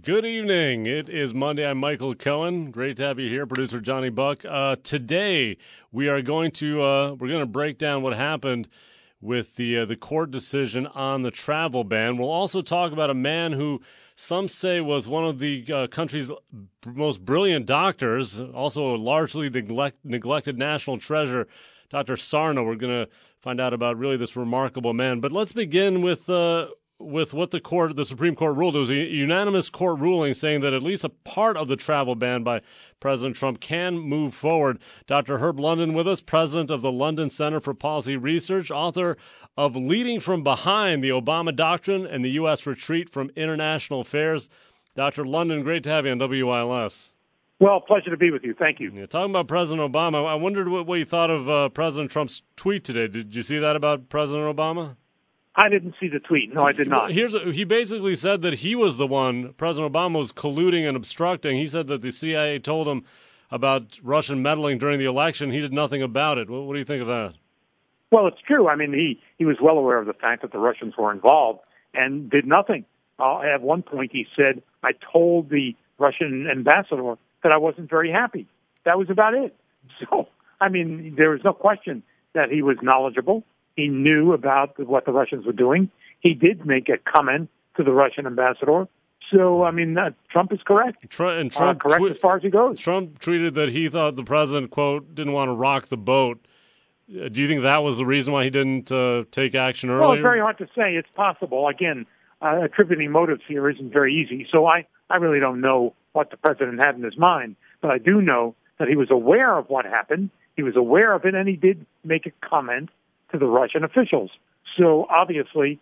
Good evening. It is Monday. I'm Michael Cohen. Great to have you here, producer Johnny Buck. Today we are going to break down what happened with the court decision on the travel ban. We'll also talk about a man who some say was one of the country's most brilliant doctors, also a largely neglected national treasure, Dr. Sarno. We're going to find out about really this remarkable man. But let's begin with what the Supreme Court ruled. It was a unanimous court ruling saying that at least a part of the travel ban by President Trump can move forward. Dr. Herb London with us, president of the London Center for Policy Research, author of Leading from Behind, the Obama Doctrine and the U.S. Retreat from International Affairs. Dr. London, great to have you on WILS. Well, pleasure to be with you. Thank you. Yeah, talking about President Obama, I wondered what you thought of President Trump's tweet today. Did you see that about President Obama? I didn't see the tweet. No, I did not. He basically said that he was the one, President Obama was colluding and obstructing. He said that the CIA told him about Russian meddling during the election. He did nothing about it. What do you think of that? Well, it's true. I mean, he was well aware of the fact that the Russians were involved and did nothing. At one point, he said, I told the Russian ambassador that I wasn't very happy. That was about it. So, I mean, there was no question that he was knowledgeable. He knew about what the Russians were doing. He did make a comment to the Russian ambassador. So, I mean, Trump is correct. Trump correct as far as he goes. Trump tweeted that he thought the president, quote, didn't want to rock the boat. Do you think that was the reason why he didn't take action earlier? Well, it's very hard to say. It's possible. Again, attributing motives here isn't very easy. So I really don't know what the president had in his mind. But I do know that he was aware of what happened. He was aware of it, and he did make a comment to the Russian officials. So obviously,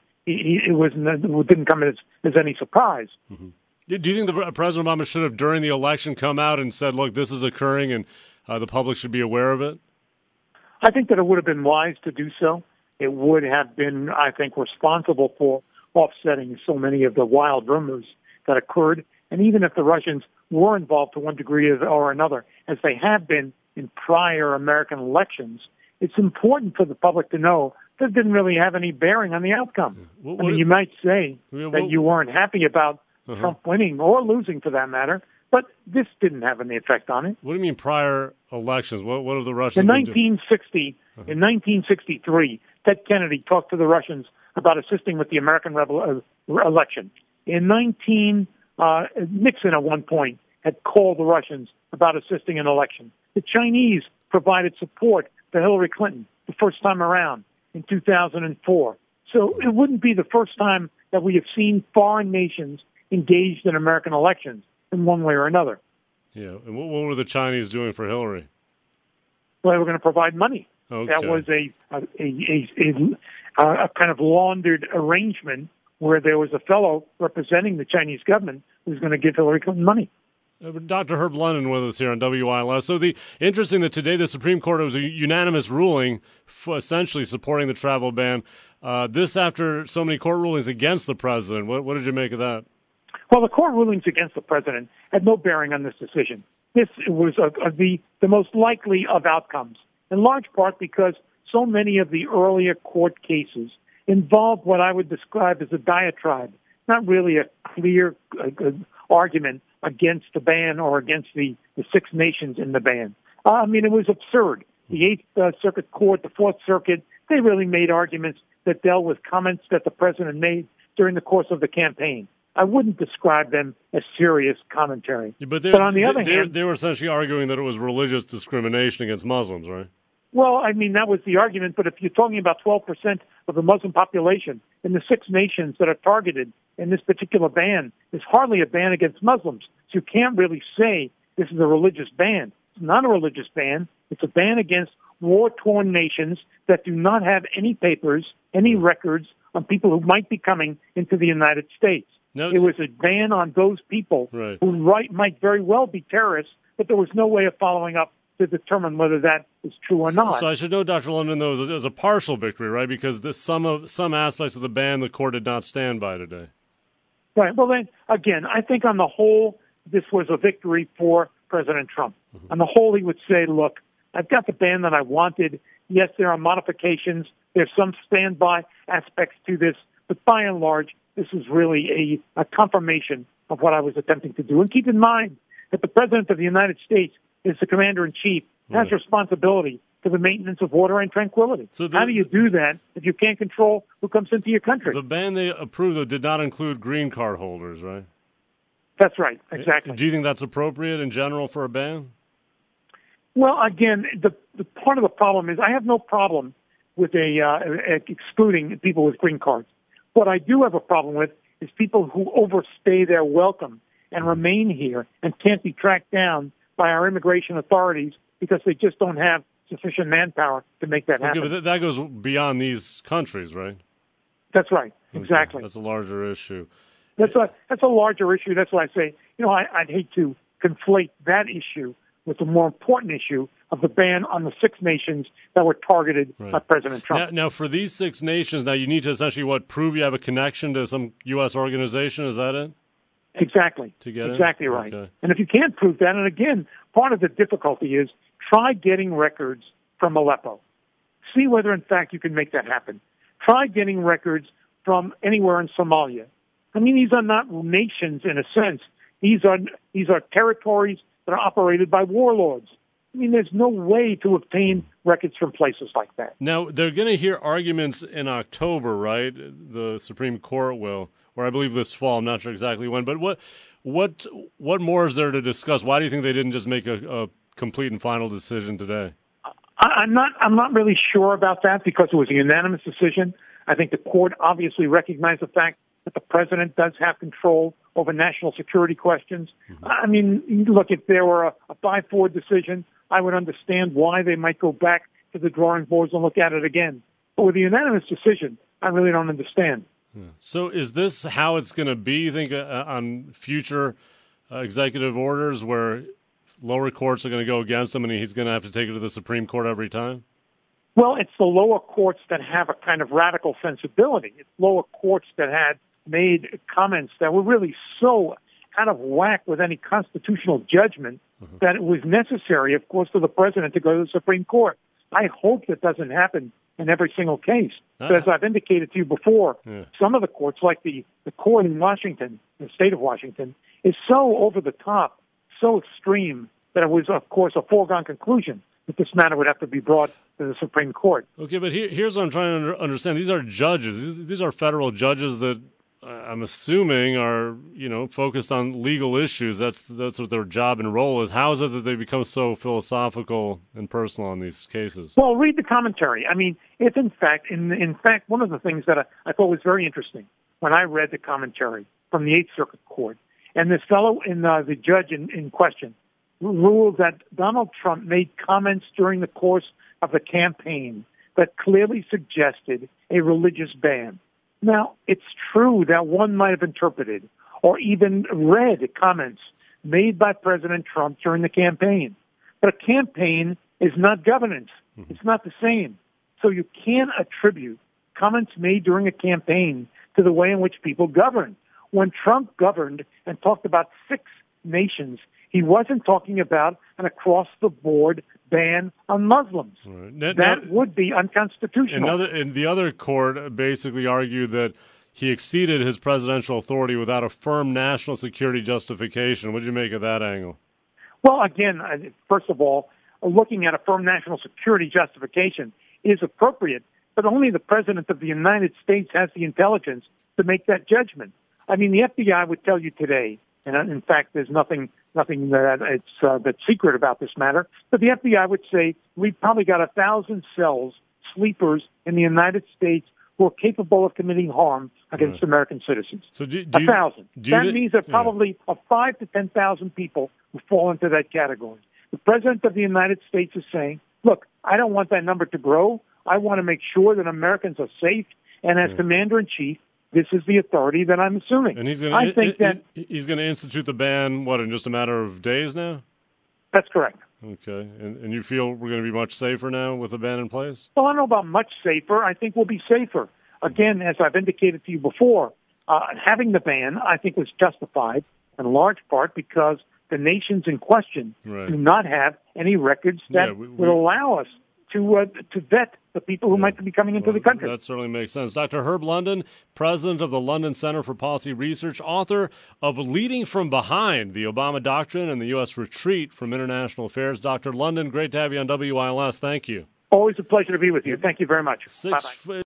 it didn't come as any surprise. Mm-hmm. Do you think that President Obama should have, during the election, come out and said, look, this is occurring and the public should be aware of it? I think that it would have been wise to do so. It would have been, I think, responsible for offsetting so many of the wild rumors that occurred. And even if the Russians were involved to one degree or another, as they have been in prior American elections, it's important for the public to know that it didn't really have any bearing on the outcome. You might say that you weren't happy about Trump winning or losing, for that matter, but this didn't have any effect on it. What do you mean prior elections? What have the Russians in 1960, in 1963, Ted Kennedy talked to the Russians about assisting with the American election. Nixon, at one point, had called the Russians about assisting an election. The Chinese provided support to Hillary Clinton the first time around in 2004. So it wouldn't be the first time that we have seen foreign nations engaged in American elections in one way or another. Yeah, and what were the Chinese doing for Hillary? Well, they were going to provide money. Okay. That was a kind of laundered arrangement where there was a fellow representing the Chinese government who was going to give Hillary Clinton money. Dr. Herb London with us here on WILS. So interesting that today the Supreme Court, it was a unanimous ruling essentially supporting the travel ban. This after so many court rulings against the president. What did you make of that? Well, the court rulings against the president had no bearing on this decision. This was the most likely of outcomes, in large part because so many of the earlier court cases involved what I would describe as a diatribe, not really a clear argument against the ban or against the six nations in the ban. I mean, it was absurd. The Eighth Circuit Court, the Fourth Circuit, they really made arguments that dealt with comments that the president made during the course of the campaign. I wouldn't describe them as serious commentary. Yeah, but on the other hand, they were essentially arguing that it was religious discrimination against Muslims, right? Well, I mean, that was the argument, but if you're talking about 12% of the Muslim population in the six nations that are targeted in this particular ban, it's hardly a ban against Muslims. So you can't really say this is a religious ban. It's not a religious ban. It's a ban against war-torn nations that do not have any papers, any records on people who might be coming into the United States. No, it was a ban on those people who might very well be terrorists, but there was no way of following up to determine whether that is true or not. So I should know, Dr. London, though, it was a partial victory, right? Because some aspects of the ban the court did not stand by today. Right. Well, then, again, I think on the whole, this was a victory for President Trump. Mm-hmm. On the whole, he would say, look, I've got the ban that I wanted. Yes, there are modifications. There's some standby aspects to this. But by and large, this is really a confirmation of what I was attempting to do. And keep in mind that the President of the United States is the Commander-in-Chief, has responsibility for the maintenance of order and tranquility. So how do you do that if you can't control who comes into your country? The ban they approved, though, did not include green card holders, right? That's right, exactly. Do you think that's appropriate in general for a ban? Well, again, the part of the problem is I have no problem with excluding people with green cards. What I do have a problem with is people who overstay their welcome and remain here and can't be tracked down by our immigration authorities because they just don't have sufficient manpower to make that happen. Okay, but that goes beyond these countries, right? That's right, exactly. Okay, that's a larger issue. That's a larger issue. That's why I say, I'd hate to conflate that issue with the more important issue of the ban on the 6 nations that were targeted by President Trump. Now, for these 6 nations, you need to essentially, prove you have a connection to some U.S. organization? Is that it? Exactly. To get exactly right. Okay. And if you can't prove that, and again, part of the difficulty is try getting records from Aleppo. See whether, in fact, you can make that happen. Try getting records from anywhere in Somalia. I mean, these are not nations in a sense. These are territories that are operated by warlords. I mean, there's no way to obtain records from places like that. Now, they're going to hear arguments in October, right? The Supreme Court will, or I believe this fall. I'm not sure exactly when. But what more is there to discuss? Why do you think they didn't just make a complete and final decision today? I'm not really sure about that because it was a unanimous decision. I think the court obviously recognized the fact that the president does have control over national security questions. Mm-hmm. I mean, look, if there were a 5-4 decision, I would understand why they might go back to the drawing boards and look at it again. But with a unanimous decision, I really don't understand. So is this how it's going to be, you think, on future executive orders where lower courts are going to go against him and he's going to have to take it to the Supreme Court every time? Well, it's the lower courts that have a kind of radical sensibility. It's lower courts that had made comments that were really so out of whack with any constitutional judgment that it was necessary, of course, for the president to go to the Supreme Court. I hope that doesn't happen in every single case. But as I've indicated to you before, some of the courts, like the court in Washington, the state of Washington, is so over the top, so extreme, that it was, of course, a foregone conclusion that this matter would have to be brought to the Supreme Court. Okay, but here's what I'm trying to understand. These are judges. These are federal judges that I'm assuming are, focused on legal issues. That's what their job and role is. How is it that they become so philosophical and personal on these cases? Well, read the commentary. I mean, if in fact, one of the things that I thought was very interesting when I read the commentary from the Eighth Circuit Court, and this fellow, the judge in question, ruled that Donald Trump made comments during the course of the campaign that clearly suggested a religious ban. Now, it's true that one might have interpreted or even read comments made by President Trump during the campaign. But a campaign is not governance. It's not the same. So you can't attribute comments made during a campaign to the way in which people govern. When Trump governed and talked about 6 nations, he wasn't talking about an across-the-board ban on Muslims. Right. That would be unconstitutional. And the other court basically argued that he exceeded his presidential authority without a firm national security justification. What do you make of that angle? Well, again, first of all, looking at a firm national security justification is appropriate, but only the President of the United States has the intelligence to make that judgment. I mean, the FBI would tell you today, and in fact, there's nothing that's secret about this matter, but the FBI would say we've probably got 1,000 cells, sleepers in the United States who are capable of committing harm against American citizens. So 1,000. That means that probably 5,000 to 10,000 people who fall into that category. The President of the United States is saying, look, I don't want that number to grow. I want to make sure that Americans are safe. And as Commander-in-Chief, this is the authority that I'm assuming. And he's going to institute the ban, in just a matter of days now? That's correct. Okay. And you feel we're going to be much safer now with the ban in place? Well, I don't know about much safer. I think we'll be safer. Again, as I've indicated to you before, having the ban, I think, was justified in large part because the nations in question do not have any records that would allow us to vet the people who might be coming into the country. That certainly makes sense. Dr. Herb London, president of the London Center for Policy Research, author of Leading from Behind, the Obama Doctrine and the U.S. Retreat from International Affairs. Dr. London, great to have you on WILS. Thank you. Always a pleasure to be with you. Thank you very much. Bye-bye.